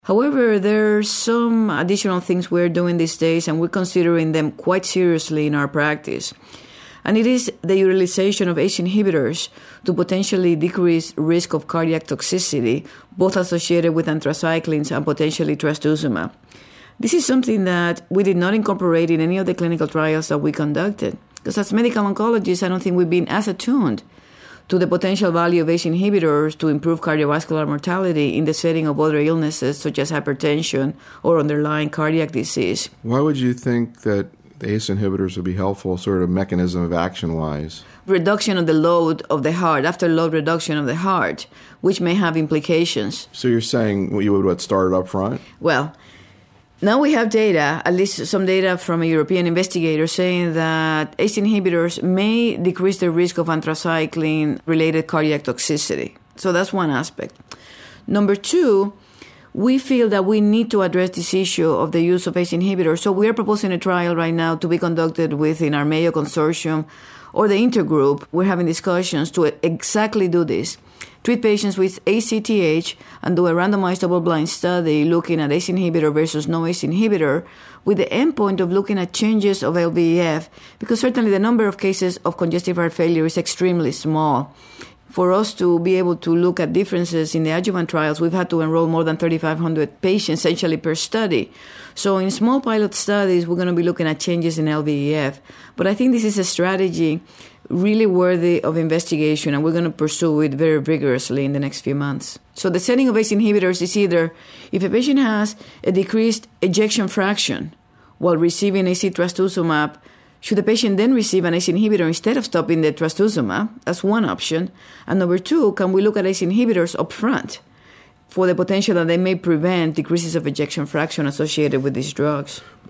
However, there are some additional things we're doing these days, and we're considering them quite seriously in our practice. And it is the utilization of ACE inhibitors to potentially decrease risk of cardiac toxicity, both associated with anthracyclines and potentially trastuzumab. This is something that we did not incorporate in any of the clinical trials that we conducted, because as medical oncologists, I don't think we've been as attuned to the potential value of ACE inhibitors to improve cardiovascular mortality in the setting of other illnesses such as hypertension or underlying cardiac disease. Why would you think that the ACE inhibitors would be helpful, sort of mechanism of action-wise? Reduction of the load of the heart, after-load reduction of the heart, which may have implications. So you're saying you would start up front? Well, now we have data, at least some data from a European investigator, saying that ACE inhibitors may decrease the risk of anthracycline-related cardiac toxicity. So that's one aspect. Number two, we feel that we need to address this issue of the use of ACE inhibitors. So we are proposing a trial right now to be conducted within our Mayo Consortium or the intergroup. We're having discussions to exactly do this. Treat patients with ACTH and do a randomized double-blind study looking at ACE inhibitor versus no ACE inhibitor with the endpoint of looking at changes of LVEF, because certainly the number of cases of congestive heart failure is extremely small. For us to be able to look at differences in the adjuvant trials, we've had to enroll more than 3,500 patients essentially per study. So in small pilot studies, we're going to be looking at changes in LVEF. But I think this is a strategy really worthy of investigation, and we're going to pursue it very vigorously in the next few months. So the setting of ACE inhibitors is either if a patient has a decreased ejection fraction while receiving AC trastuzumab, should the patient then receive an ACE inhibitor instead of stopping the trastuzumab? That's one option. And number two, can we look at ACE inhibitors up front for the potential that they may prevent decreases of ejection fraction associated with these drugs?